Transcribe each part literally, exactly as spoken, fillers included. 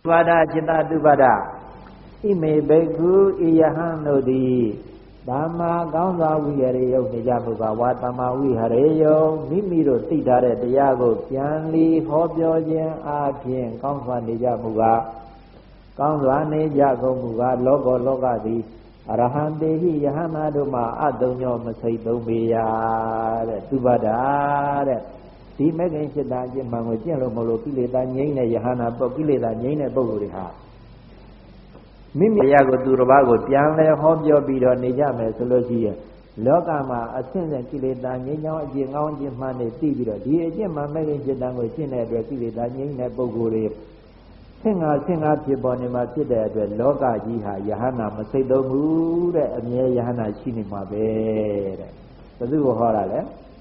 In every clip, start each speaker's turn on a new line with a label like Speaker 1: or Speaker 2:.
Speaker 1: Vada Chitta Dubada Ime Beku Iyahano di Dhamma Gaunza Vihareyo Nijamuga Watama Vihareyo Mimiro Tidare Diago Pianli Hobyo Jen Apien Gaunza Nijamuga Gaunza Nijago Muga Logo Loga di Arahandehi Yahana Duma Adonyo Masai Dumiya Dubada Di Megan Chitta Jimango Jelo Molo Kileta Nyene Yahana Bokileta Nyene Boguriha Mimi Yago Durobago Pianle Hobyo Bido Nijame Sologia Logama Ascendant Kileta Nyano Jingon Jimane Tibido Di Jima Megan Chitango Chine Kileta Nyene Boguri Singa Singa Pibonima Pide Loga Jiha Yahana Masedo Mude Amia Yahana Chinima Bere Sadu Horale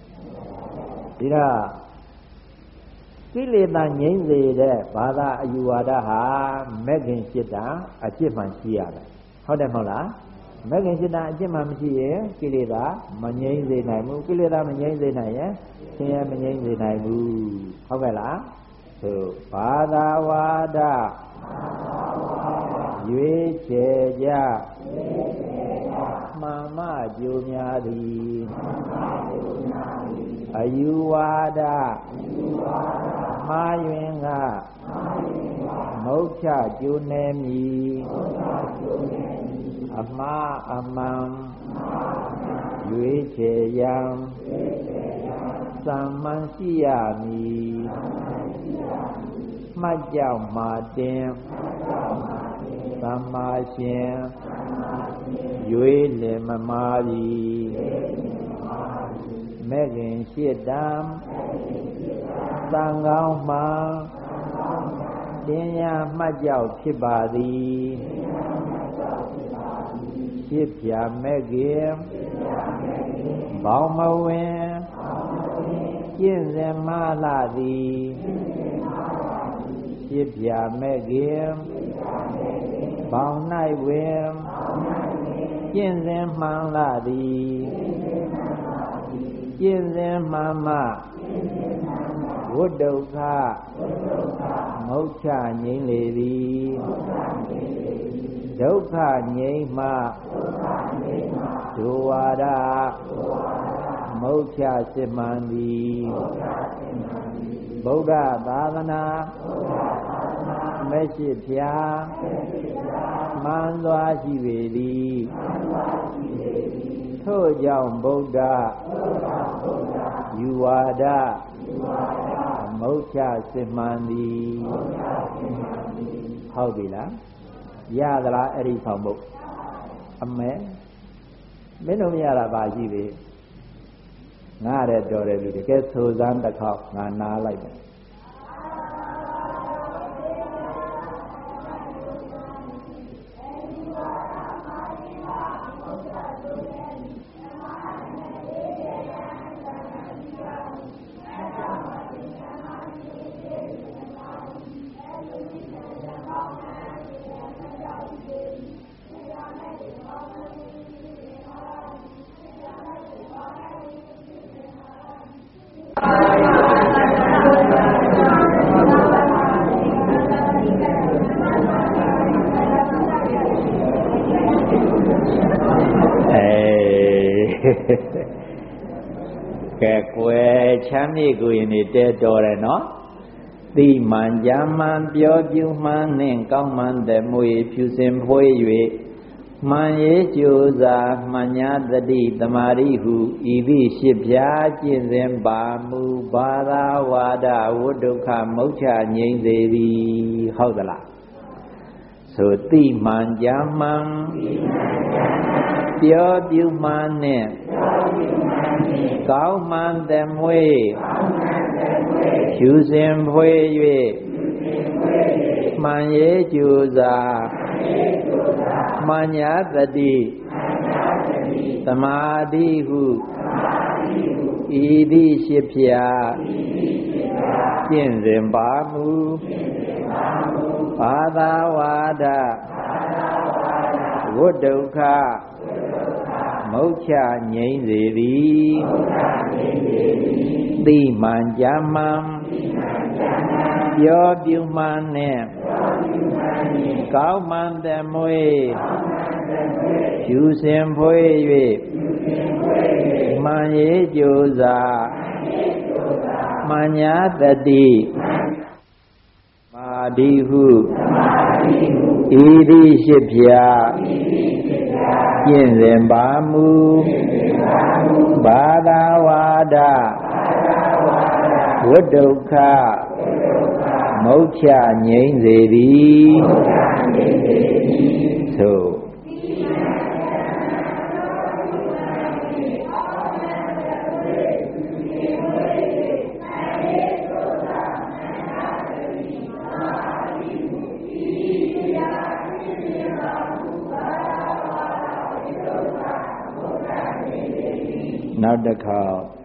Speaker 1: Dira Kileta Nyene Bada Ayuada Ha Megan Chitta Achiman Chiara How the Mola Megan Chitta Achiman Chia Kileta Manyene Naimu Kileta Manyene Naya Sia Manyene Naimu How Vela So Bada Wada Yue Cheja Mama Juniadi Ayuada Mayuenga Mocha Junemi Ama Amam Yue Cheyam Samansiami Majao Matem Samasien Yue Lemamari Megan Shidam Sangao Ma Dinya Majao Kibadi Shipya Megan Baumawen Jinzen Maladi Shipya Megan Baunai Wim Jinzen Maladi Jinzen Mama Wodoka Mocha Nyelevi Doka Nyema Duwada Mocha Simandi Boga Bhavana Meshipya Manwa Shivedi Thojang Buddha Yuwada Mocha Simandi How be la Yadra Eri Pamuk Amen Minum Yara Bajive Nare Dore Get Suzan the Cock Nana like that. Chami Guini de Doreno, the Manjaman Pio Man and Kauman de Mui Pusim Poe, Manye Josa, Manya the D, the Marihu, Evi Shipya, Jinzem Bamu, Bada Wada, Wodoka, Mocha, Yen Devi, Hodala. So the Manjaman Pio Man. Cao man them way, choosing way, Manye Juza, Manya the D, Tamadi who, Edi Shipya, Jinzim Bamu, Pada Wada, Wodoka. Mocha Nyen Devi Di Manjamam ပြောပြုမှန်နဲ့ကောင်းမှန်တဲ့မွေယူစင်ဖွေး၍မှန်ရေးကြိုးစားမှန်ညာတတိမာဒီဟုဤတိရှိဖြာကျင့်စဉ်ပါမူဘာသာဝါဒဝိဒုက္ခမုတ်ချငြိမ့်စေသည်သို့နောက်တစ်ခါ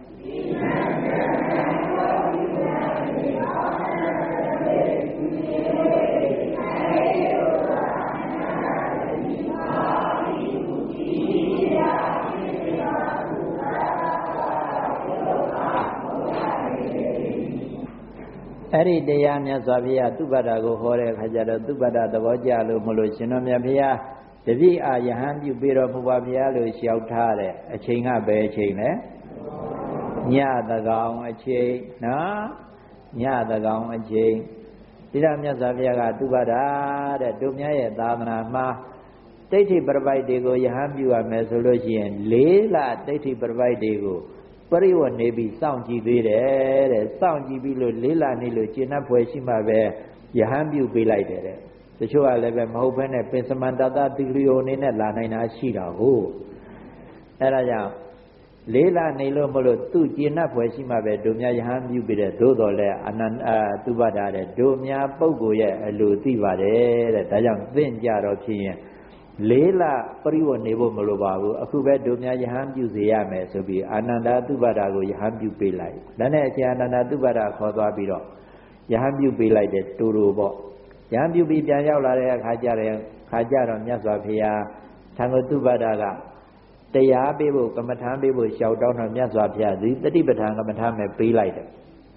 Speaker 1: အဲ့ဒီတရားမြတ်စွာဘုရားသုဘဒကိုဟောတဲ့အခါကျတော့သုဘဒသဘောကျလို့မလို့ရှင်တော်မြတ်ဘုရားတပည့်အာယဟန်ပြုပြီးတော့ဘုရားဘုရားလို့လျှောက်ထားတဲ့အချိန်ကဘယ်အချိန်လဲညသကောင်အချိန်နော်ညသကောင်အချိန်ဒီတော့မြတ်စွာဘုရားကသုဘဒတဲ့တို့မြတ်ရဲ့သာသနာမှာဒိဋ္ဌိပရပိုက်တွေကိုယဟန်ပြုရမယ်ဆိုလို့ရှိရင်လေးလဒိဋ္ဌိပရပိုက်တွေကိုပရိဝတ်နေပြီးစောင့်ကြည့်သေးတယ်တဲ့စောင့်ကြည့်ပြီးလို့လေးလနေလို့ကျင့်납ဖွယ်ရှိမှပဲယဟန်ပြုပေးလိုက်တယ်တဲ့တချို့ကလည်းပဲမဟုတ်ဘဲနဲ့ပင်စမန္တတတိဂရိယအနေနဲ့လာနိုင်တာရှိတာဟုတ်အဲ့ဒါကြောင့်လေးလနေလို့မလို့သူ့ကျင့်납ဖွယ်ရှိမှပဲတို့များယဟန်ပြုပေးတယ်သို့တော်လည်းအနန္တသုဘဒတဲ့တို့များပုဂ္ဂိုလ်ရဲ့အလိုသိပါတယ်တဲ့ဒါကြောင့်သင်ကြတော့ဖြစ်ရင်လေးလပရိဝတ်နေဖို့မလိုပါဘူးအခုပဲတို့များယဟန်ပြုစေရမယ်ဆိုပြီးအာနန္ဒသုဘဒကိုယဟန်ပြုပေးလိုက်ဒါနဲ့အရှင်အာနန္ဒသုဘဒခေါ်သွားပြီးတော့ယဟန်ပြုပေးလိုက်တဲ့တူတူပေါ့ယဟန်ပြုပြီးပြန်ရောက်လာတဲ့အခါကျတဲ့ခါကျတော့မြတ်စွာဘုရားသံဃာသုဘဒကတရားပေးဖို့ကမ္မထာပေးဖို့ရှောက်တောင်းတော့မြတ်စွာဘုရားဒီတတိပဋ္ဌာန်ကမ္မထာမဲ့ပေးလိုက်တယ်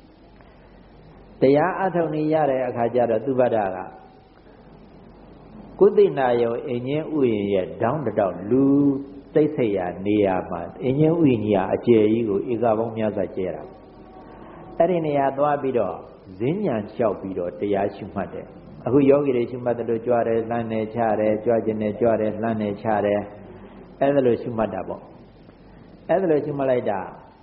Speaker 1: တရားအထုတ်နေရတဲ့အခါကျတော့သုဘဒကကုသိနာယောအင်းချင်းဥယျာဉ်ရဲ့တောင်းတတောက်လူသိစိတ်ရနေရာမှာအင်းချင်းဥယျာဉ်ကြီးအကျယ်ကြီးကိုဧကပေါင်းများစွာကျဲတာအဲ့ဒီနေရာသွားပြီးတော့ဈဉ္ဉံလျှောက်ပြီးတော့တရားရှုမှတ်တယ်အခုယောဂီတွေရှုမှတ်တယ်လို့ကြွားတယ်လှမ်းတယ်ချတယ်ကြွားခြင်းနဲ့ကြွားတယ်လှမ်းတယ်ချတယ်အဲ့ဒါလို့ရှုမှတ်တာပေါ့အဲ့ဒါလို့ရှုမှတ်လိုက်တာ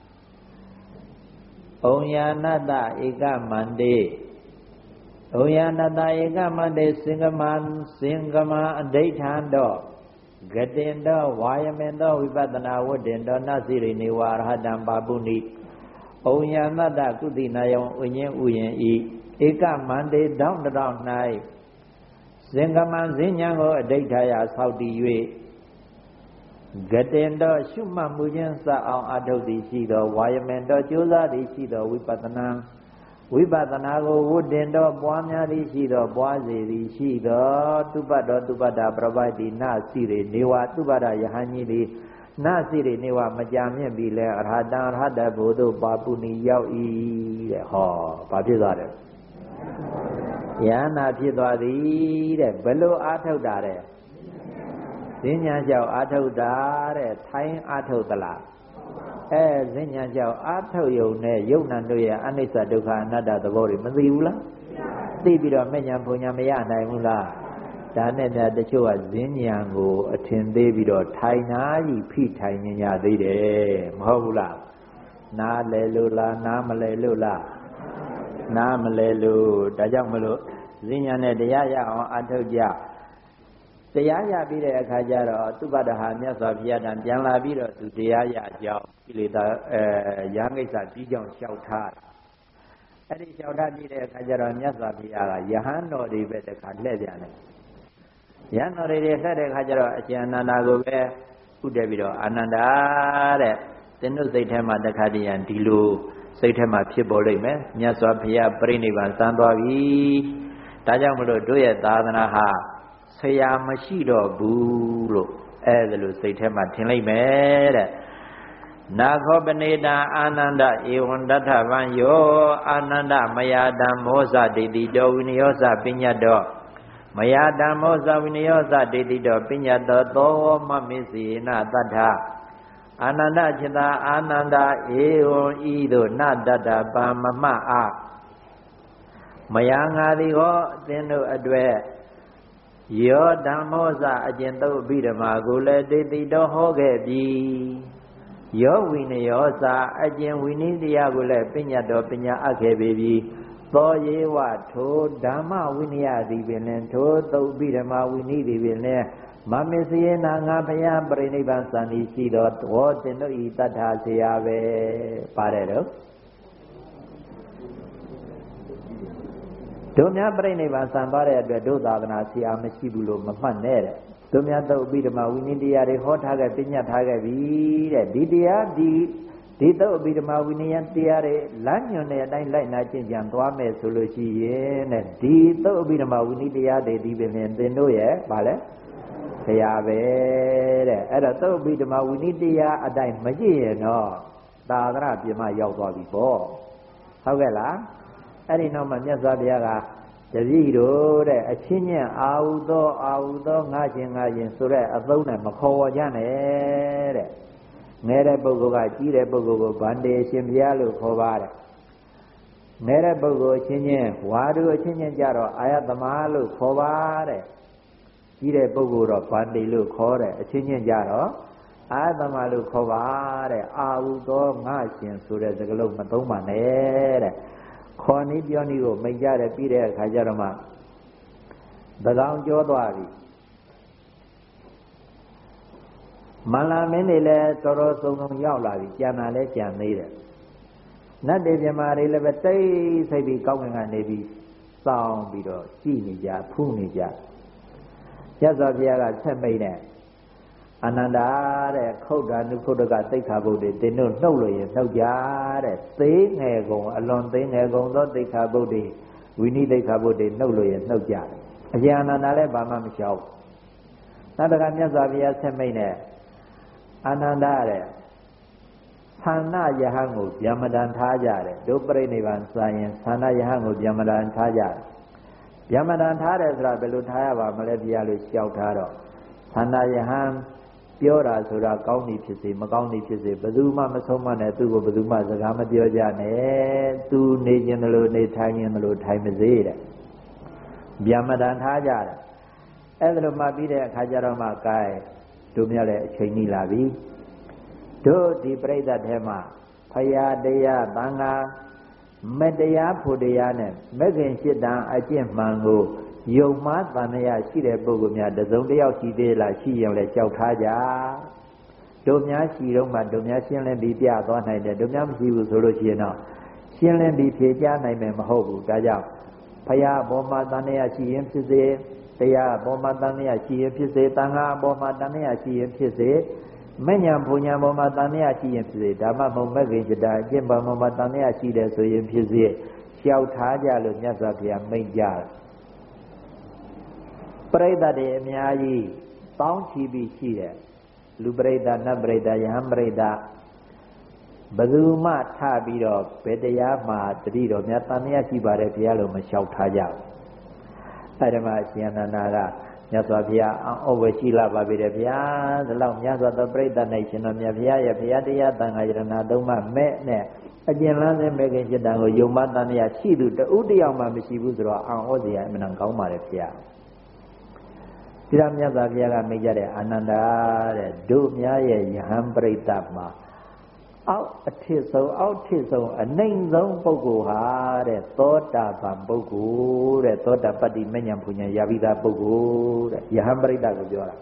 Speaker 1: ဩယာနတဧကမန္တေဩယာနတဧကမန္တေစင်္ဂမံစင်္ဂမအဋိဋ္ဌံတော့ဂတင်တော့ဝါယမေတော့ဝိပဿနာဝတ္တင်တော့နသိရိနေဝရဟတံပါပုဏိဩယာနတကုသိနာယံဝိညင်းဥယင်ဤဧကမန္တေတောင်းတောင်း၌စင်္ဂမံဈဉ္ဉံကိုအဋိဋ္ဌာယဆောက်တည်၍ဂတင်တော့ရှုမှတ်မှုခြင်းစအောင်အထုတ်သည်ရှိသောဝါယမေတော့ကြိုးစားသည်ရှိသောဝိပဿနာဝိပဿနာကိုဝတ္တင်တော့ပွားများသည်ရှိသောပွားစေသည်ရှိသောတုပ္ပတောတုပ္ပတာပရပိုက်တိနစီရိနေဝတုပ္ပတာယဟန်ကြီးသည်နစီရိနေဝမကြာမြင့်ပြီလဲအရဟတံအရဟတဘုဒ္ဓပါပုဏီရောက်၏တဲ့ဟောဘာဖြစ်သွားတယ်ယဟနာဖြစ်သွားသည်တဲ့ဘယ်လိုအားထုတ်တာတဲ့ဈဉ္ညာကြောင့်အားထုတ်တာတဲ့ထိုင်းအားထုတ်သလားအဲဈဉ္ညာကြောင့်အားထုတ်ယုံနဲ့ယုံနာတို့ရဲ့အနိစ္စဒုက္ခအနတ္တသဘောတွေမသိဘူးလားသိပြီးတော့မဲ့ညာဘုံညာမရနိုင်ဘူးလားဒါနဲ့တချို့ကဈဉ္ညာကိုအထင်သေးပြီးတော့ထိုင်နာကြီးဖိထိုင်နေကြသေးတယ်မဟုတ်ဘူးလားနားလဲလို့လားနားမလဲလို့လားနားမလဲလို့ဒါကြောင့်မလို့ဈဉ္ညာနဲ့တရားရအောင်အားထုတ်ကြတရားရပြီးတဲ့အခါကျတော့သုဘဒဟာမြတ်စွာဘုရားတန်ပြန်လာပြီးတော့သူတရားရအကြောင်းကိလေသာအဲရာဂိစ္စပြီးကြောင်းလျှောက်ထားအဲ့ဒီလျှောက်ထားပြီးတဲ့အခါကျတော့မြတ်စွာဘုရားကယဟန်တော်တွေပဲတခါလှည့်ပြန်တယ်ယဟန်တော်တွေလှည့်တဲ့အခါကျတော့အရှင်အနန္ဒာကိုပဲဥတည်ပြီးတော့အာနန္ဒာတဲ့သင်တို့စိတ်ထဲမှာတခါတည်းရန်ဒီလိုစိတ်ထဲမှာဖြစ်ပေါ်လိမ့်မယ်မြတ်စွာဘုရားပြိဋိဘံစံသွားပြီဒါကြောင့်မလို့တို့ရဲ့သာသနာဟာဆရာမရှိတော့ဘူးလို့အဲ့ဒါလို့စိတ်ထဲမှာထင်လိုက်မယ်တဲ့နာခောပနေတာအာနန္ဒဧဝံတထဗံယောအာနန္ဒမယတံမောဇဒိဋ္ဌိတောဝိနယောဇပညတ်တောမယတံမောဇဝိနယောဇဒိဋ္ဌိတောပညတ်တောသောမမစ္စေနတထအာနန္ဒจิตာအာနန္ဒဧဝံဤသို့နတတ္တပါမမအမယငါသည်ဟောအသင်တို့အတွက်ယောဓမ္မောဇအကျင့်သုတ်အဘိဓမ္မာကိုလည်းဒိဋ္ဌိတောဟောခဲ့ပြီယောဝိနယောဇအကျင့်ဝိနည်းတရားကိုလည်းပညတ်တော်ပညာအပ်ခဲ့ပြီသောယေဝထိုဓမ္မဝိနည်းသည်ပင်လည်းထိုသုတ်အဘိဓမ္မာဝိနည်းသည်ပင်လည်းမမစ္စယေနာငါဘုရားပြိဋိဘံစံဤရှိတော်ဟောတင်တို့ဤတတ္ထာဆရာပဲပါတယ်တော့တို့များပြိဋိဘံစံသွားတဲ့အတွက်တို့သာသနာဆရာမရှိဘူးလို့မမှတ်နဲ့တဲ့တို့များသုတ်အဘိဓမ္မာဝိနည်းတရားတွေဟောထားခဲ့ပညာထားခဲ့ပြီတဲ့ဒီတရားဒီဒီသုတ်အဘိဓမ္မာဝိနည်းတရားတွေလမ်းညွန်တဲ့အတိုင်းလိုက်နာကျင့်ကြံသွားမယ်ဆိုလို့ရှိရင်တဲ့ဒီသုတ်အဘိဓမ္မာဝိနည်းတရားတွေဒီပင်သင်တို့ရဲ့ဗာလဲဆရာပဲတဲ့အဲ့တော့သုတ်အဘိဓမ္မာဝိနည်းတရားအတိုင်းမကြည့်ရင်တော့သာသနာပြင်မရောက်သွားပြီပေါ့ဟုတ်ကဲ့လားအဲ့ဒီနောက်မှာမြတ်စွာဘုရားကတပည့်တို့တဲ့အချင်းချင်းအာဟုသောအာဟုသောငါချင်းငါချင်းဆိုတဲ့အသုံးနဲ့မခေါ်ဝကြနဲ့တဲ့ငယ်တဲ့ပုဂ္ဂိုလ်ကကြီးတဲ့ပုဂ္ဂိုလ်ကိုဗန္တေရှင်ဘုရားလို့ခေါ်ပါတယ်ငယ်တဲ့ပုဂ္ဂိုလ်အချင်းချင်းဝါတို့အချင်းချင်းကြတော့အာယတမလို့ခေါ်ပါတယ်ကြီးတဲ့ပုဂ္ဂိုလ်တော့ဗန္တေလို့ခေါ်တယ်အချင်းချင်းကြတော့အာယတမလို့ခေါ်ပါတယ်အာဟုသောငါချင်းဆိုတဲ့စကားလုံးမသုံးပါနဲ့တဲ့ခေါ်နည်းပြောနည်းကိုမိတ်ကြတယ်ပြီးတဲ့အခါကျတော့မှသကောင်ကြောသွားပြီမန္လာမင်းတွေလည်းတော်တော်စုံစုံရောက်လာပြီကြံတာလည်းကြံသေးတယ်နတ်တွေမြမာတွေလည်းပဲတိတ်ဆိတ်ပြီးကောင်းကင်ကနေပြီးစောင်းပြီးတော့ကြည်နေကြဖူးနေကြရသော်ဘုရားကဆက်မိတ်နဲ့အာနန္ဒာတဲ့ခုတ်တာနုခုတ်တကသိက္ခာပုဒ်တွေတင်းတို့နှုတ်လို့ရင်နှုတ်ကြတဲ့သေးငယ်ကုန်အလွန်သေးငယ်ကုန်သောသိက္ခာပုဒ်တွေဝိနည်းသိက္ခာပုဒ်တွေနှုတ်လို့ရင်နှုတ်ကြတယ်အကျဉ်းအာနန္ဒာလည်းဘာမှမလျှောက်သတ္တကမြတ်စွာဘုရားဆက်မိတ်နဲ့အာနန္ဒာတဲ့သန္နယဟန်ကိုဗျမဒံထားကြတယ်ဒုပရိနိဗ္ဗာန်စာရင်သန္နယဟန်ကိုဗျမဒံထားကြတယ်ဗျမဒံထားတယ်ဆိုတာဘယ်လိုထားရပါမလဲဘုရားလို့လျှောက်ထားတော့သန္နယဟန်ပြောတာဆိုတာကောင်းသည်ဖြစ်စေမကောင်းသည်ဖြစ်စေဘယ်သူမှမဆုံးမနဲ့သူ့ကိုဘယ်သူမှစကားမပြောကြနဲ့သူနေခြင်းလို့နေထိုင်ခြင်းလို့ထိုင်မစေတဲ့ဗျမဒံထားကြတယ်အဲ့ဒါလိုမှပြီးတဲ့အခါကျတော့မှကဲတို့မြတ်လည်းအချိန်ကြီးလာပြီတို့ဒီပြိဿတ်ထဲမှာဖရာတရားသံဃာမတရားဖို့တရားနဲ့မဂ္ဂင်จิตတံအကျင့်မှန်ကိုယုံမှားတန်မြတ်ရှိတဲ့ပုဂ္ဂိုလ်များတစုံတစ်ယောက်ရှိသေးလားရှိရင်လည်းကြောက်ထားကြတို့များရှိတော့မှတို့များရှင်းလင်းပြီးပြသွားနိုင်တယ်တို့များမရှိဘူးဆိုလို့ရှိရင်တော့ရှင်းလင်းပြီးဖြေကြနိုင်မယ်မဟုတ်ဘူးဒါကြောင့်ဖရာဘောမှာတန်မြတ်ရှိရင်ဖြစ်စေတရားဘောမှာတန်မြတ်ရှိရင်ဖြစ်စေတန်ခါဘောမှာတန်မြတ်ရှိရင်ဖြစ်စေမဉ္ဇဉ်ဘုံညာဘောမှာတန်မြတ်ရှိရင်ဖြစ်စေဓမ္မမုံမဂ္ဂင်จิตတံအကျင့်ဘောမှာတန်မြတ်ရှိတယ်ဆိုရင်ဖြစ်စေကြောက်ထားကြလို့မြတ်စွာဘုရားမိန့်ကြတယ်ပရိသတ်တွေအများကြီးတောင်းချီပြီးရှိတယ်လူပရိသတ်နတ်ပရိသတ်ယဟန်ပရိသတ်ဘယ်သူမှထပြီးတော့ဘယ်တရားမှတတိတော်များတန်မြတ်ရှိပါတယ်ဘုရားလို့မလျှောက်ထားကြဘူးအဲ့ဒါမှအရှင်အနန္ဒာကမြတ်စွာဘုရားအောဝရှိလာပါပြီတဲ့ဗျာဒီလောက်မြတ်စွာသောပရိသတ်၌ရှင်တော်မြတ်ဘုရားရဲ့ဘုရားတရားတန်ခါယရဏသုံးပါးမဲ့နဲ့အကျဉ်းလန်းတဲ့မေခင်จิตတံကိုယုံမှတန်မြတ်ရှိသူတဦးတယောက်မှမရှိဘူးဆိုတော့အောစရာအမှန်ကောင်းပါတယ်ဗျာဒီရမြတ်စွာဘုရားကမိတ်ကြတဲ့အာနန္ဒာတဲ့တို့များရဲ့ယဟန်ပရိသတ်မှာအောက်အထစ်ဆုံးအောက်ထစ်ဆုံးအနှိမ့်ဆုံးပုဂ္ဂိုလ်ဟာတဲ့သောတာပန်ပုဂ္ဂိုလ်တဲ့သောတာပတ္တိမဉ္ဇဉ်ဘုညာရပြီးသားပုဂ္ဂိုလ်တဲ့ယဟန်ပရိသတ်ကိုပြောတာ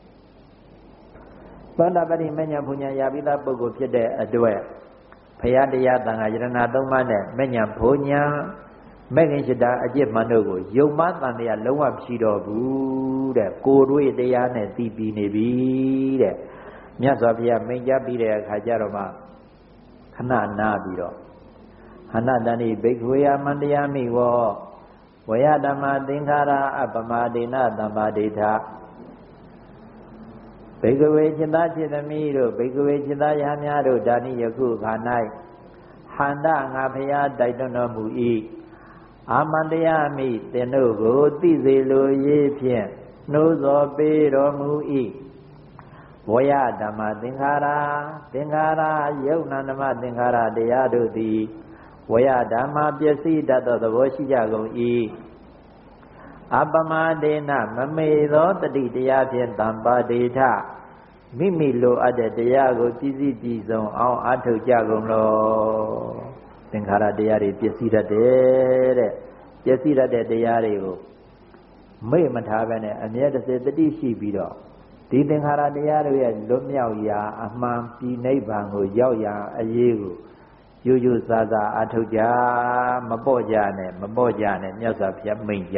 Speaker 1: သောတာပတ္တိမဉ္ဇဉ်ဘုညာရပြီးသားပုဂ္ဂိုလ်ဖြစ်တဲ့အတွက်ဘုရားတရားသံဃာယရဏသုံးပါးနဲ့မဉ္ဇဉ်ဘုညာမဂ္ဂင်จิตတံအကျင့်မှန်တို့ကိုယုံမှတန်တရားလုံးဝမရှိတော့ဘူးတဲ့ကိုယ်တွေ့တရားနဲ့သိပြီးနေပြီတဲ့မြတ်စွာဘုရားမိန့်ကြားပြီးတဲ့အခါကျတော့မှခဏနာပြီးတော့ဟနတဏိဘိက္ခဝေယမန္တယာမိဝောဝယဓမ္မသင်္ခါရအပမဒေနသမ္ပါဒိဋ္ဌဘေကဝေจิตာจิตသမီးတို့ဘေကဝေจิตာယဟများတို့ဒါနိယခုခါ၌ဟန္တငါဖရာတိုက်တွန်းတော်မူ၏အာမန္တယမိသင်တို့ကိုသိစေလိုရေးဖြင့်နှိုးဆော်ပေးတော်မူ၏ဝယဓမ္မသင်္ခါရသင်္ခါရယုတ်နာဓမ္မသင်္ခါရတရားတို့သည်ဝယဓမ္မပစ္စည်းတတ်သောသဘောရှိကြကုန်၏အပမဒေနမမေသောတတိတရားဖြင့်တံပါဒေထမိမိလိုအပ်တဲ့တရားကိုပြည့်စည်ပြည့်စုံအောင်အထောက်ကြကုန်လောသင်္ခါရတရားတွေပစ္စည်းတတ်တယ်တဲ့ပစ္စည်းတတ်တဲ့တရားတွေကိုမေ့မထားဘဲနဲ့အမြဲတစေတတိရှိပြီးတော့ဒီသင်္ခါရတရားတွေရဲ့လွတ်မြောက်ရာအမှန်ပြည်နိဗ္ဗာန်ကိုရောက်ရာအရေးကိုယူယူဆဆအထောက်ကြမပေါ့ကြနဲ့မပေါ့ကြနဲ့မြတ်စွာဘုရားမိန့်ကြ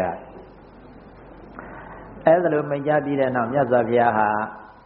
Speaker 1: အဲ့ဒါလိုမိန့်ကြပြီးတဲ့နောက်မြတ်စွာဘုရားဟာ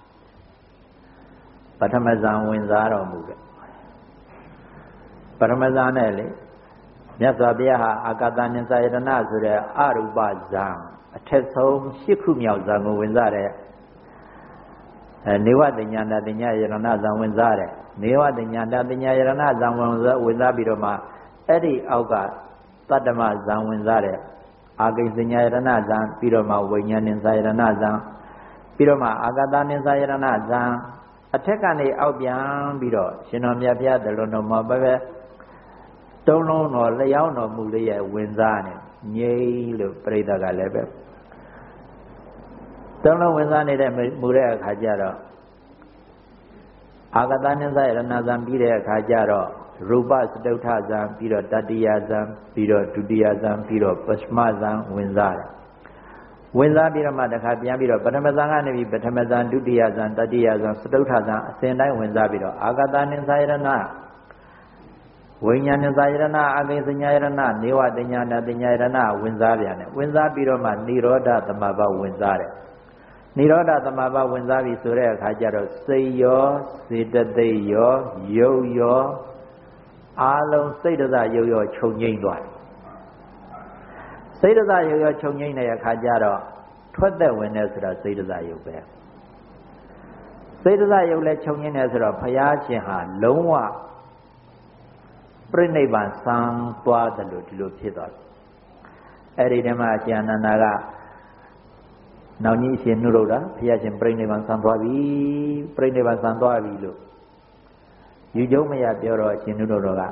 Speaker 1: ပထမဇန်ဝင်စားတော်မူတယ်ပထမဇန်နဲ့လေမြတ်စွာဘုရားဟာအာကာသနိစ္စယတနာဆိုတဲ့အရူပဇန်အထက်ဆုံးရှစ်ခုမြောက်ဇန်ကိုဝင်စားတဲ့အဲနေဝတညာတညာယရဏဇန်ဝင်စားတဲ့နေဝတညာတညာယရဏဇန်ဝင်စားဝင်စားပြီးတော့မှအဲ့ဒီအောက်ကတတ္တမဇန်ဝင်စားတဲ့အာဂိစညာယရဏဇံပြီးတော့မှဝိညာဉ်နိစ္စယရဏဇံပြီးတော့မှအာဂတနိစ္စယရဏဇံအထက်ကနေအောက်ပြန်ပြီးတော့ရှင်တော်မြတ်ဘုရားတလုံးတော်မှာပဲပဲတုံးလုံးတော်လျောင်းတော်မူလေးရဲ့ဝင်စားနေငြိမ့်လို့ပြိဿကလည်းပဲတုံးလုံးဝင်စားနေတဲ့မူတဲ့အခါကျတော့အာဂတနိစ္စယရဏဇံပြီးတဲ့အခါကျတော့ရူပစတုထဇံပြီးတော့တတိယဇံပြီးတော့ဒုတိယဇံပြီးတော့ပထမဇံဝင်စားတယ်ဝင်စားပြီးတော့မှတစ်ခါပြန်ပြီးတော့ပထမဇံကနေပြီးပထမဇံဒုတိယဇံတတိယဇံစတုထဇံအစဉ်တိုင်းဝင်စားပြီးတော့အာဂတနိစ္စယရဏဝိညာဉ်နိစ္စယရဏအဂိစညာယရဏနေဝတညာတညာယရဏဝင်စားပြန်တယ်ဝင်စားပြီးတော့မှនិရောဓသမဘဝင်စားတယ်និရောဓသမဘဝင်စားပြီးဆိုတဲ့အခါကျတော့စိတ်ရောစေတသိက်ရောယုတ်ရောအားလုံးစိတ်တစရုပ်ရောခြုံငိမ့်သွားတယ်စိတ်တစရုပ်ရောခြုံငိမ့်တဲ့အခါကျတော့ထွက်သက်ဝင်တယ်ဆိုတာစိတ်တစရုပ်ပဲစိတ်တစရုပ်လည်းခြုံငိမ့်တယ်ဆိုတော့ဘုရားရှင်ဟာလုံးဝပြိဋိဘံဆံသွားတယ်လို့ဒီလိုဖြစ်သွားတယ်အဲ့ဒီတည်းမှာအရှင်အနန္ဒာကနောက်ကြီးရှင်နုရုဒ္ဓဘုရားရှင်ပြိဋိဘံဆံသွားပြီပြိဋိဘံဆံသွားပြီလို့ယူကျုံမရပြောတော့အရှင်နုတော်က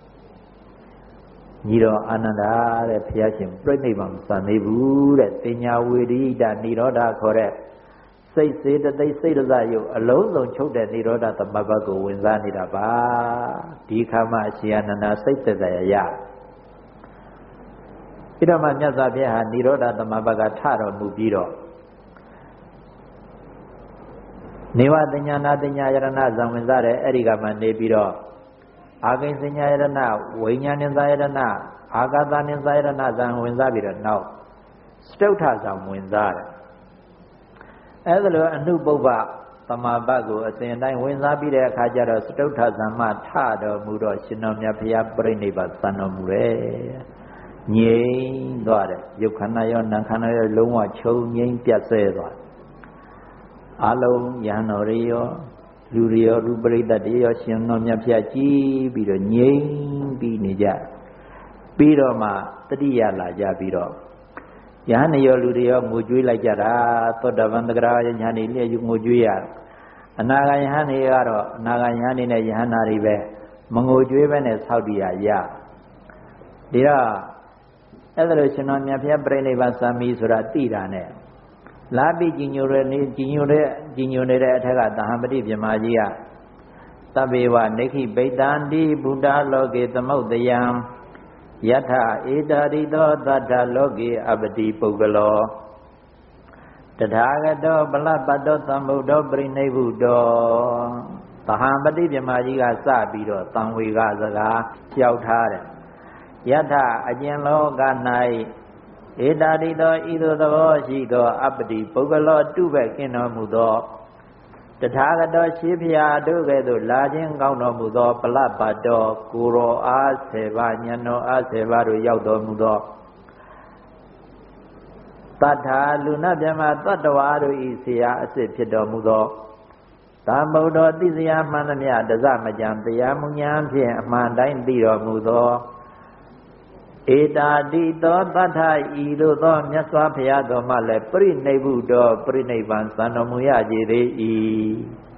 Speaker 1: ညီတော်အာနန္ဒာတဲ့ဘုရားရှင်ပြိဋိဘံစံနေဘူးတဲ့တင်ညာဝေဒိတនិရောဓခေါ်တဲ့စိတ်စေတသိက်စိတ်ရစယုတ်အလုံးစုံချုပ်တဲ့និရောဓသမဘတ်ကိုဝင်စားနေတာပါဒီခါမှအရှင်အာနန္ဒာစိတ်သက်သာရရပြီးတော့မှမြတ်စွာဘုရားဟာនិရောဓသမဘတ်ကထတော်မူပြီးတော့နေဝတညာနာတညာယရဏဇံဝင်စားတယ်အဲ့ဒီကမှနေပြီးတော့အာဂိစညာယရဏဝိညာဉ်နိစ္စယရဏအာဂတနိစ္စယရဏဇံဝင်စားပြီးတော့နောက်စတုထဇံဝင်စားတယ်အဲ့ဒါလိုအနုပုပ္ပသမဘတ်ကိုအစဉ်တိုင်းဝင်စားပြီးတဲ့အခါကျတော့စတုထဇံမှထတော်မူတော့ရှင်တော်မြတ်ဘုရားပြိဋိဘံစံတော်မူတယ်ငြိမ့်သွားတယ်ရုပ်ခန္ဓာရောနာမ်ခန္ဓာရောလုံးဝချုပ်ငြိမ့်ပြတ်ဆဲသွားတယ်အလုံးယံတော်ရေရောလူတွေရောလူပရိသတ်တွေရောရှင်တော်မြတ်ဖျားကြည်ပြီးတော့ငြိမ့်ပြီးနေကြပြီးတော့မှတတိယလာကြပြီးတော့ယဟန်ရောလူတွေရောငိုကြွေးလိုက်ကြတာသောတပန်တဂရယဟန်နေလျက်ယူငိုကြွေးရအနာဂယဟန်တွေကတော့အနာဂယဟန်နေနဲ့ယဟန်နာတွေပဲမငိုကြွေးပဲနဲ့ဆောက်တည်ရရဒီတော့အဲ့ဒါလို့ရှင်တော်မြတ်ဖျားပြိဋိဘံစံမီဆိုတာသိတာနဲ့လာပြီးကြီးညိုတဲ့နေကြီးညိုတဲ့ကြီးညိုနေတဲ့အထက်ကသဟံပတိပြမကြီးကသဗ္ဗေဝနေခိဗိတံတိဗုဒ္ဓလောကေသမုဒ္ဒယံယထဧတာရိသောသတ္တလောကေအပတိပုဂ္ဂလောတထာဂတောဗလပတ္တောသမ္ဗုဒ္ဓောပရိနိဗ္ဗုတောသဟံပတိပြမကြီးကစပြီးတော့သံဝေကစကားကြောက်ထားတယ်ယထအကျဉ်လောက၌ဧတာရိသောဤသို့သဘောရှိသောအပ္ပတိပုဂ္ဂလောတုပဲ့ကင်းတော်မူသောတထာဂတောရှိဖျားတို့ကဲ့သို့လာခြင်းကောင်းတော်မူသောပလပတ္တောကိုရောအားဆေပါညံတော်အားဆေပါတို့ရောက်တော်မူသောတထာလူနာမြမတတ္တဝါတို့ဤဆရာအစစ်ဖြစ်တော်မူသောသာမုဒ္ဒောသိစရာမှန်သမျှတစမကြံတရားမှုညာဖြင့်အမှန်တိုင်းသိတော်မူသောဧတာတိသောတထဤသို့သောမြတ်စွာဘုရားတော်မှလည်းပြိနိဗ္ဗုတောပြိနိဗ္ဗာန်သံတော်မူရကြသေး၏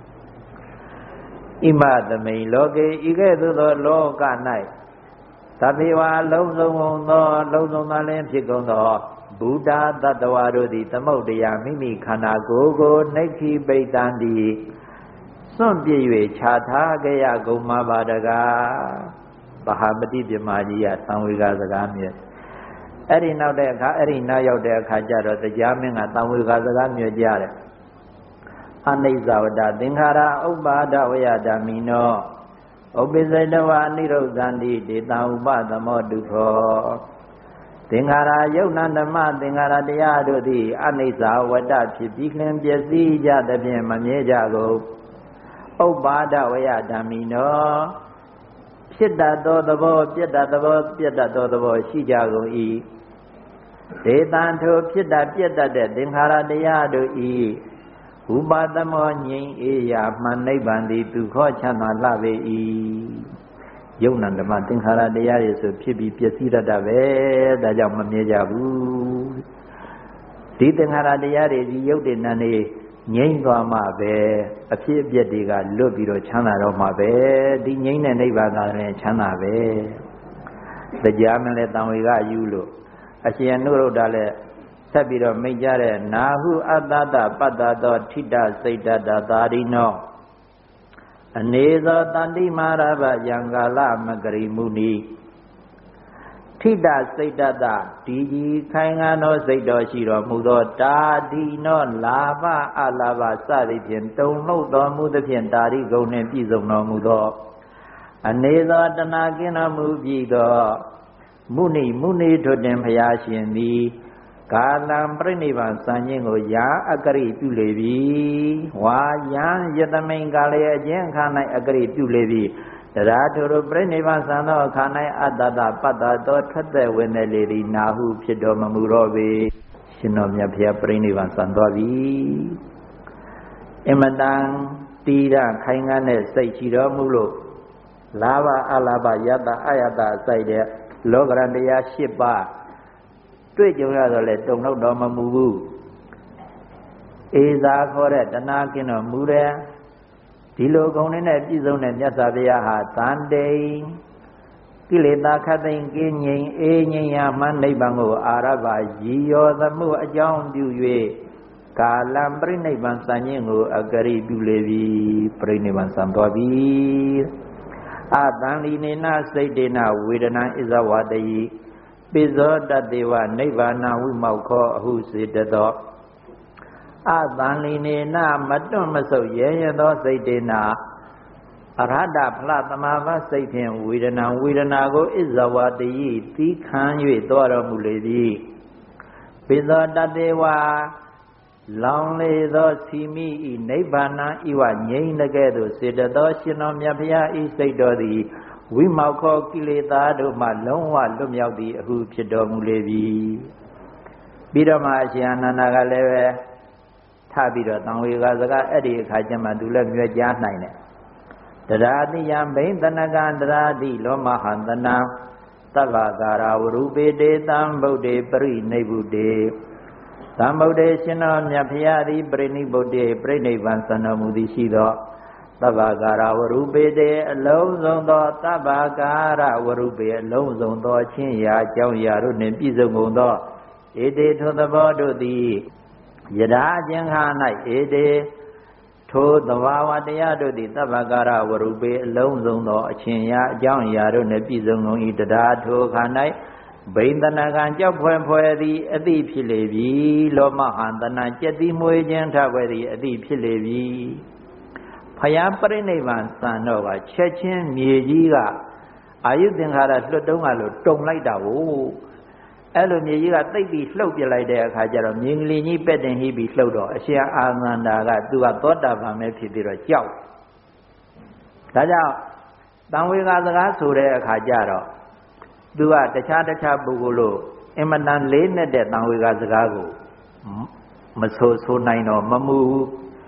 Speaker 1: ဣမသမိန်လောကေဤကဲ့သို့သောလောက၌သဗ္ဗေဝါလုံးစုံသောလုံးစုံသာလင်းဖြစ်ကုန်သောဘုဒ္ဓတတ္တဝါတို့သည်သမုဒ္ဒရာမိမိခန္ဓာကိုယ်ကိုနှိဋ္ဌိပိတံတိစွန့်ပြည့်၍ခြားထားကြရကုန်မှာပါတကားဗဟာမတိပြမကြီးကသံဝေကစကားမြဲအဲ့ဒီနောက်တဲ့အခါအဲ့ဒီနောက်ရောက်တဲ့အခါကျတော့တရားမင်းကသံဝေကစကားမြဲကြတယ်အနိစ္စဝတ္တသင်္ခါရဥပ္ပါဒဝယဓမ္မိနောဥပ္ပဇ္ဇတဝအနိရုဒ္ဓန္တိဒေတံဥပသမောတုခောသင်္ခါရယုတ်နံဓမ္မသင်္ခါရတရားတို့သည်အနိစ္စဝတ္တဖြစ်ပြီးလျှင်ပျက်စီးကြသဖြင့်မမြဲကြကုန်ဥပ္ပါဒဝယဓမ္မိနောဖြစ်တတ်သောသဘောပြတ်တတ်သဘောပြတ်တတ်သောသဘောရှိကြကုန်၏ဒေတံထိုဖြစ်တတ်ပြတ်တတ်တဲ့သင်္ခါရတရားတို့၏ဥပါသမောငြိမ်းအေးရာမှန်နိဗ္ဗာန်သည်သူခောချမ်းသာလှပေ၏ယုံနာဓမ္မသင်္ခါရတရားတွေဆိုဖြစ်ပြီးပျက်စီးတတ်တာပဲဒါကြောင့်မမြဲကြဘူးဒီသင်္ခါရတရားတွေဒီယုတ်တဲ့နာနေငြိမ်းသွားမှပဲအဖြစ်အပျက်တွေကလွတ်ပြီးတော့ချမ်းသာတော့မှပဲဒီငြိမ်းတဲ့နိဗ္ဗာန်ကလည်းချမ်းသာပဲတရားမလဲတံဝေကယူလို့အရှင်အနုရုဒ္ဓလည်းဆက်ပြီးတော့မိတ်ကြတဲ့နာဟုအတ္တတပတ္တသောထိတစိတ်တတသာရိနောအနေသောတန္တိမာရဘယံကာလမဂရိမုနိထိတစိတ်တတဒီကြီးခိုင်ငါသောစိတ်တော်ရှိတော်မူသောတာဒီနောလာဘအလာဘစသည်ဖြင့်တုံလို့တော်မူသဖြင့်တာရိဂုဏ်နှင့်ပြည့်စုံတော်မူသောအနေသောတဏှာကင်းတော်မူပြီးသောမုနိမုနိထွတ်တင်ဘုရားရှင်သည်ကာလံပြိနိဗ္ဗာန်စံခြင်းကိုယာအကရိပြုလေပြီဝါယံယတမိန်ကာလရဲ့အကျင့်အခါ၌အကရိပြုလေပြီတရားထိုပြိနိဗ္ဗာန်စံသောအခါ၌အတ္တတပတ္တသောထွက်သက်ဝင်တဲ့လေသည်နာဟုဖြစ်တော်မမူတော့ပေရှင်တော်မြတ်ဘုရားပြိနိဗ္ဗာန်စံတော်ပြီအမတန်တီရခိုင်ငန်းတဲ့စိတ်ရှိတော်မူလို့လာဘအလာဘယတအယတအစိုက်တဲ့လောကရန်တရား၈ပါးတွေ့ကြုံရတော့လေတုံတော့တော်မမူဘူးအေသာခေါ်တဲ့တဏှာကင်းတော်မူတယ်ဒီလိုဂုဏ်နဲ့ပြည့်စုံတဲ့မြတ်စွာဘုရားဟာတန်တိန်ကိလေသာခတ်သိမ်းကင်းငြိမ်အေးငြိမ်ရာမှနိဗ္ဗာန်ကိုအာရဘရည်ရောသမှုအကြောင်းပြု၍ကာလံပြိနိဗ္ဗာန်စံခြင်းကိုအကရိပြုလေပြီပြိနိဗ္ဗာန်စံတော်ပြီအတန်လီနေနစိတ်တေနဝေဒနာဣဇဝတယိပိဇောတတေဝနိဗ္ဗာနဝိမောက္ခောအဟုစေတသောအတန်လီနေနမတွန့်မဆုတ်ရဲရသောစိတ်တေနာအရဟတဖလသမာဘစိတ်ဖြင့်ဝေဒနာဝေဒနာကိုဣဇဝတယိသီးခံ၍တော်တော်မူလေသည်ပိဇောတတေဝလောင်လေသောစီမိဤနိဗ္ဗာန်ဤဝငြိမ့်တကဲ့သို့စေတသောရှင်တော်မြတ်ဘုရားဤစိတ်တော်သည်ဝိမောက္ခောကိလေသာတို့မှလုံးဝလွတ်မြောက်သည်အဟုဖြစ်တော်မူလေပြီပြီးတော့မှအရှင်အနန္ဒာကလည်းပဲထပြီးတော့တံဝေကစကားအဲ့ဒီအခါကျမှသူလည်းမြွက်ကြားနိုင်တယ်တရားတိယဘိသနကံတရားတိလောမဟံတနံသဗ္ဗကာရဝရူပေတေတံဗုဒ္ဓေပရိနိဗ္ဗုတေသံဗုဒ္ဓေရှင်တော်မြတ်ဖျားသည်ပရိနိဗ္ဗုတေပြိနိဗ္ဗာန်စံတော်မူသည်ရှိသောသဗ္ဗကာရဝရူပေတေအလုံးစုံသောသဗ္ဗကာရဝရူပေအလုံးစုံသောအချင်းရာအကြောင်းရာတို့နှင့်ပြည့်စုံကုန်သောဧတေထိုသဘောတို့သည်ယထာအခြင်းခါ၌ဧတေထိုသဘာဝတရားတို့သည်သဗ္ဗကာရဝရူပေအလုံးစုံသောအချင်းရာအကြောင်းရာတို့နှင့်ပြည့်စုံကုန်၏တရားထိုခါ၌ဘိန္ဒနာကံကြောက်ဖွယ်ဖွယ်သည်အတိဖြစ်လေပြီလောမဟံတဏကြက်တိမွေခြင်းထဖွယ်သည်အတိဖြစ်လေပြီဖယားပြိနိဗ္ဗာန်စံတော့ကချက်ချင်းမြေကြီးကအာယုသင်္ခါရလွတ်တုံးကလို့တုံလိုက်တာကိုအဲ့လိုမြေကြီးကတိတ်ပြီးလှုပ်ပြလိုက်တဲ့အခါကျတော့မြေကလေးကြီးပဲ့တင်ဟိပြီးလှုပ်တော့အရှင်အာနန္ဒာကသူကသောတာပန်ပဲဖြစ်ပြီးတော့ကြောက်ဒါကြောင့်တံဝေကစကားဆိုတဲ့အခါကျတော့သူကတခြားတခြားပုဂ္ဂိုလ်လို့အင်မတန်လေးနဲ့တဲ့တံဝေကစကားကိုမဆိုဆိုနိုင်တော့မမှုဘူး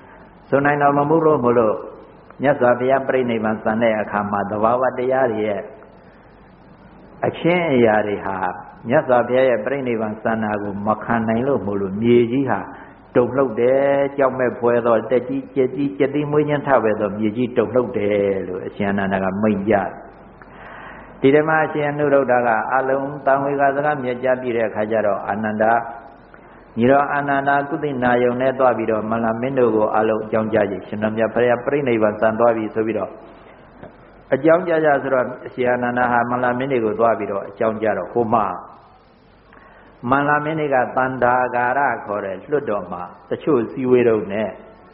Speaker 1: ဆိုနိုင်တော်မမူလို့မို့လို့မြတ်စွာဘုရားပြိဋိဘံစံတဲ့အခါမှာသဘာဝတရားတွေရဲ့အချင်းအရာတွေဟာမြတ်စွာဘုရားရဲ့ပြိဋိဘံစံနာကိုမခံနိုင်လို့မို့လို့မြေကြီးဟာတုန်လှုပ်တယ်ကြောက်မဲ့ဖွဲသောတက်ကြီးကြက်ကြီးကြက်တိမွေးချင်းထပဲသောမြေကြီးတုန်လှုပ်တယ်လို့အရှင်အနန္ဒာကမိန့်ကြဒီဓမ္မအရှင်အနုရုဒ္ဓကအလုံးတံဝေကစကားမြတ်ကြပြည့်တဲ့အခါကျတော့အာနန္ဒာညီတော်အာနန္ဒာကုသိနာယုံနဲ့တွားပြီးတော့မလမင်းတို့ကိုအလုံးအကြောင်းကြားကြရှင်တော်မြတ်ဘုရားပြိဋိဘံစံသွားပြီဆိုပြီးတော့အကြောင်းကြားကြဆိုတော့အရှင်အာနန္ဒာဟာမလမင်းတွေကိုတွားပြီးတော့အကြောင်းကြားတော့ဟိုမှာမန္လာမင်းတွေကတန္တာဂါရခေါ်တဲ့လွတ်တော်မှာတချို့စည်းဝေးတော့နဲ့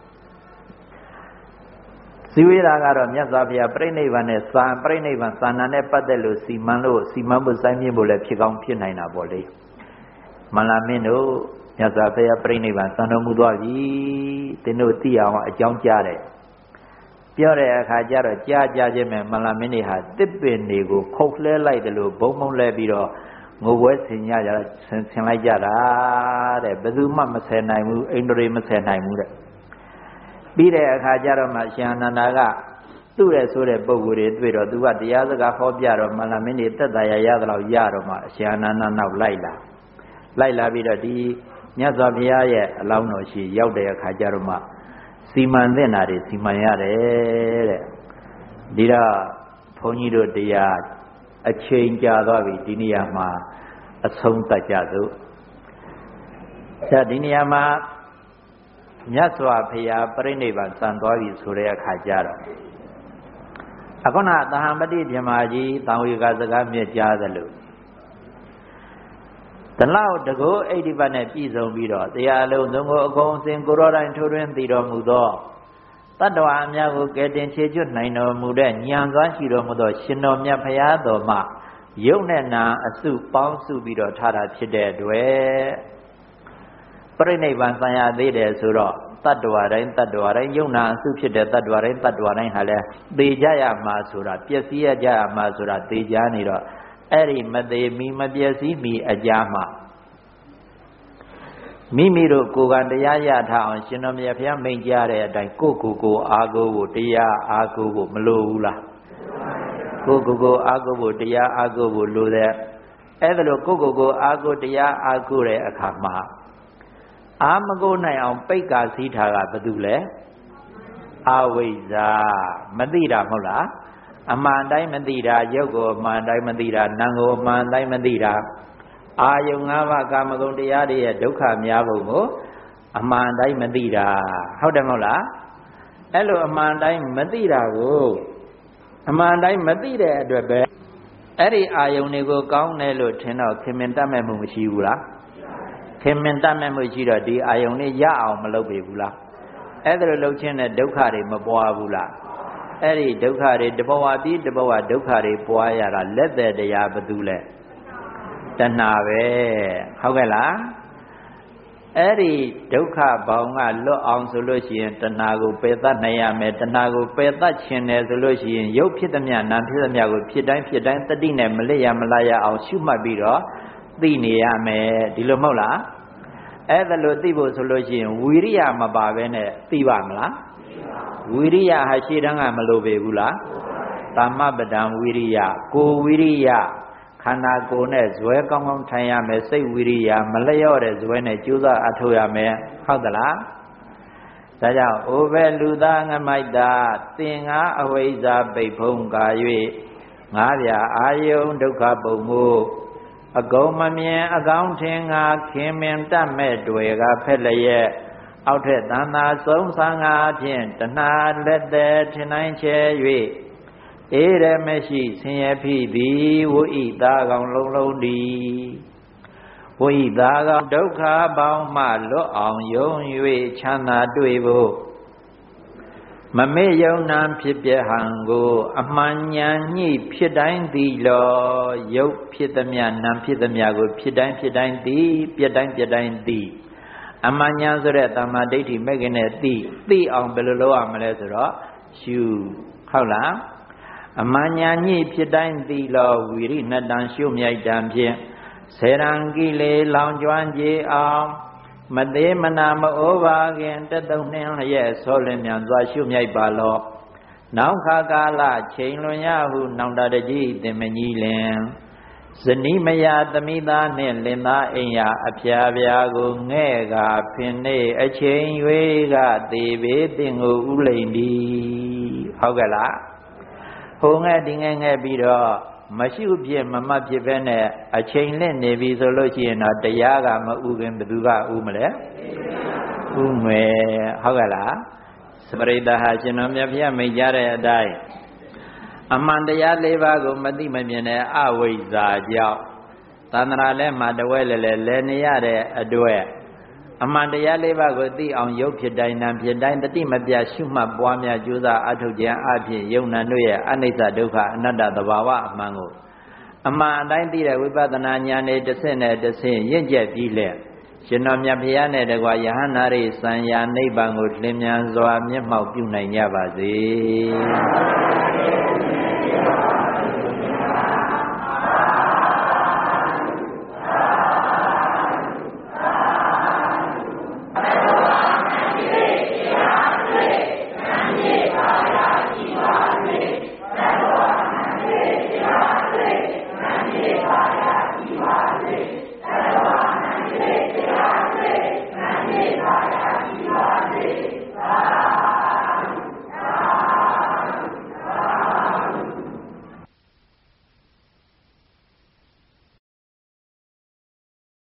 Speaker 1: စည်းဝေးတာကတော့မြတ်စွာဘုရားပြိဋိဘံနဲ့စာပြိဋိဘံစာနာနဲ့ပတ်သက်လို့စီမံလို့စီမံဖို့စိုင်းပြဖို့လည်းဖြစ်ကောင်းဖြစ်နိုင်တာပေါ့လေမန္လာမင်းတို့မြတ်စွာဘုရားပြိဋိဘံစံတော်မူသွားပြီသင်တို့သိအောင်အကြောင်းကြားတယ်ပြောတဲ့အခါကျတော့ကြားကြားခြင်းမဲ့မန္လာမင်းတွေဟာတစ်ပင်တွေကိုခုတ်လှဲလိုက်တယ်လို့ဘုံဘုံလဲပြီးတော့ငိုပွဲဆင်ရကြဆင်ဆင်လိုက်ကြတာတဲ့ဘယ်သူမှမဆယ်နိုင်ဘူးအိန္ဒြေမဆယ်နိုင်ဘူးတဲ့ပြီးတဲ့အခါကျတော့မှရှင်အနန္ဒာကသူ့ရဲ့ဆိုတဲ့ပုံကိုယ်တွေတွေ့တော့သူကတရားစကားဟောပြတော့မန္လာမင်းတွေတက်တာရရသလောက်ရတော့မှရှင်အနန္ဒာနောက်လိုက်လာလိုက်လာပြီးတော့ဒီမြတ်စွာဘုရားရဲ့အလောင်းတော်ရှိရောက်တဲ့အခါကျတော့မှစီမံသင့်တာတွေစီမံရတယ်တဲ့ဒီတော့ဘုန်းကြီးတို့တရားအချိန်ကြာသွားပြီဒီနေရာမှာအဆုံးသတ်ကြစို့ဒါဒီနေရာမှာမြတ်စွာဘုရားပြိဋိဘံစံသွားပြီဆိုတဲ့အခါကျတော့အခုနသဟံပတိပြမကြီးတံဝေကစကားမြတ်ကြားသလိုတလောက်တကောအိဋ္ဌိပတ်နဲ့ပြည့်စုံပြီးတော့တရားလုံးသုံးကိုအကုန်အစင်ကိုရောတိုင်းထိုးထွင်းသိတော်မူသောတတ္တဝါအများကိုကယ်တင်ခြေကျွတ်နိုင်တော်မူတဲ့ဉာဏ်စွမ်းရှိတော်မူသောရှင်တော်မြတ်ဘုရားတော်မှာယုတ်နဲ့နာအစုပေါင်းစုပြီးတော့ထားတာဖြစ်တဲ့အတွက်ပြိဋိဘံဆံရသေးတယ်ဆိုတော့တတ္တဝါတိုင်းတတ္တဝါတိုင်းယုတ်နာအစုဖြစ်တဲ့တတ္တဝါတိုင်းတတ္တဝါတိုင်းဟာလဲသေကြရမှာဆိုတာပျက်စီးရကြရမှာဆိုတာသေကြနေတော့အဲ့ဒီမသေးမီမပျက်စီးမီအကြမှာမိမိတို့ကိုယ်ကတရားရထအောင်ရှင်တော်မြတ်ဘုရားမိန့်ကြားတဲ့အတိုင်းကိုယ်ကိုယ်ကိုအာကိုကိုတရားအာကိုကိုမလိုဘူးလားကိုယ်ကိုယ်ကိုအာကိုကိုတရားအာကိုကိုလိုတဲ့အဲ့ဒါလို့ကိုယ်ကိုယ်ကိုအာကိုတရားအာကိုတဲ့အခါမှာအာမကိုနိုင်အောင်ပိတ်ကာစည်းထားတာဘာတူလဲအဝိဇ္ဇာမသိတာမဟုတ်လားအမှန်တိုင်းမသိတာရုပ်ကိုအမှန်တိုင်းမသိတာနာမ်ကိုအမှန်တိုင်းမသိတာအာယုံ၅ပါးကာမဂုဏ်တရားတွေရဲ့ဒုက္ခများပုံကိုအမှန်တိုင်းမသိတာဟုတ်တယ်မဟုတ်လားအဲ့လိုအမှန်တိုင်းမသိတာကိုအမှန်တိုင်းမသိတဲ့အတွက်ပဲအဲ့ဒီအာယုံတွေကိုကောင်းတယ်လို့ထင်တော့ခင်မင်တတ်မဲ့မှုမရှိဘူးလားခင်မင်တတ်မဲ့မှုရှိတော့ဒီအာယုံလေးရအောင်မလုပ်ပေဘူးလားအဲ့ဒါလိုလုပ်ခြင်းနဲ့ဒုက္ခတွေမပွားဘူးလားအဲ့ဒီဒုက္ခတွေတဘဝပြီးတဘဝဒုက္ခတွေပွားရတာလက်သက်တရားဘာတူလဲတဏှာပဲဟုတ်ကဲ့လားအဲ့ဒီဒုက္ခဘောင်ကလွတ်အောင်ဆိုလို့ရှိရင်တဏှာကိုပယ်တတ်နိုင်ရမယ်တဏှာကိုပယ်တတ်ခြင်းတယ်ဆိုလို့ရှိရင်ရုပ်ဖြစ်သမျှနာမ်ဖြစ်သမျှကိုဖြစ်တိုင်းဖြစ်တိုင်းတတိနဲ့မလစ်ရမလာရအောင်ရှုမှတ်ပြီးတော့သိနေရမယ်ဒီလိုမဟုတ်လားအဲ့ဒါလို့သိဖို့ဆိုလို့ရှိရင်ဝီရိယမပါဘဲနဲ့သိပါမလားဝီရိယဟာရှေ့တန်းကမလိုပေဘူးလားသမ္မပဒံဝီရိယကိုဝီရိယခန္ဓာကိုယ်နဲ့ဇွဲကောင်းကောင်းထိုင်ရမယ်စိတ်ဝိရိယမလျော့တဲ့ဇွဲနဲ့ကြိုးစားအထောက်ရမယ်ဟုတ်သလားဒါကြောင့်အိုဘဲလူသားငမိုက်တာသင်္ဃာအဝိဇ္ဇာပိတ်ဖုံးကာ၍ငါးပြအာယုံဒုက္ခပုံမှုအကုန်မမြင်အကောင်းထင်ငါခင်မင်တတ်မဲ့တွေကဖက်လျက်အောက်ထက်တန်သာဆုံးဆံငါဖြင့်တဏှာလက်သည်ထင်နိုင်ချဲ၍ဧရမရှိဆင်းရဲဖြစ်သည်ဝိဣသာကောင်လုံးလုံးသည်ဝိဣသာကောင်ဒုက္ခပေါင်းမှလွတ်အောင်ယုံ၍ချမ်းသာတွေ့ဖို့မမေ့ယုံနာဖြစ်ပြဟံကိုအမှန်ဉာဏ်ညှိဖြစ်တိုင်းသည်လောရုပ်ဖြစ်သမျှနာမ်ဖြစ်သမျှကိုဖြစ်တိုင်းဖြစ်တိုင်းသည်ပြတိုင်းပြတိုင်းသည်အမှန်ဉာဏ်ဆိုတဲ့တမ္မာဒိဋ္ဌိမဲ့ခင်နဲ့သိသိအောင်ဘယ်လိုလုပ်ရမလဲဆိုတော့ရှုဟုတ်လားအမှန်ဉာဏ်ညှိဖြစ်တိုင်းသီလောဝီရိနှတံရှုမြိုက်တံဖြင့်ဆေရံကိလေလောင်ကျွမ်းကြအောင်မသေးမနာမအိုးပါခင်တတုံနှင်းလျက်ဆောလင်းမြန်စွာရှုမြိုက်ပါလော့နောက်ခါကာလချိန်လွန်ရဟုနောင်တတကြီးတင်မကြီးလင်ဇနီးမယာသမိသားနှင့်လင်သားအိမ်ယာအဖျားပြားကိုငဲ့ကဖင်နေအချိန်၍ကသေဘေးတင်ကိုဥလိန်ဒီဟုတ်ကဲ့လားဟိုငဲ့ဒီငဲ့ငဲ့ပြီးတော့မရှိဖြစ်မမဖြစ်ပဲနဲ့အချိန်လင့်နေပြီဆိုလို့ရှိရင်တော့တရားကမဥခင်ဘယ်သူကဥမလဲဥမယ်ဟုတ်ကဲ့လားစပရိသဟာရှင်တော်မြတ်ဘုရားမိန့်ကြားတဲ့အတိုင်းအမှန်တရား၄ပါးကိုမသိမမြင်တဲ့အဝိဇ္ဇာကြောင့်သန္တရာလဲမှာတဝဲလဲလဲလဲနေရတဲ့အတွက်အမှန်တရား၄ပါးကိုသိအောင်ရုပ်ဖြစ်တိုင်းနာဖြစ်တိုင်းတတိမပြရှုမှတ်ပွားများကြိုးစားအထုတ်ခြင်းအဖြစ်ယုံနာတို့ရဲ့အနိစ္စဒုက္ခအနတ္တသဘာဝအမှန်ကိုအမှန်အတိုင်းသိတဲ့ဝိပဿနာဉာဏ်နဲ့တစ်ဆင့်နဲ့တစ်ဆင့်ရင့်ကျက်ပြီးလဲရှင်တော်မြတ်ဘုရားနဲ့တကွာယဟန္တာရိစံယာနိဗ္ဗာန်ကိုလင်းမြန်စွာမျက်မှောက်ပြုနိုင်ကြပါစေ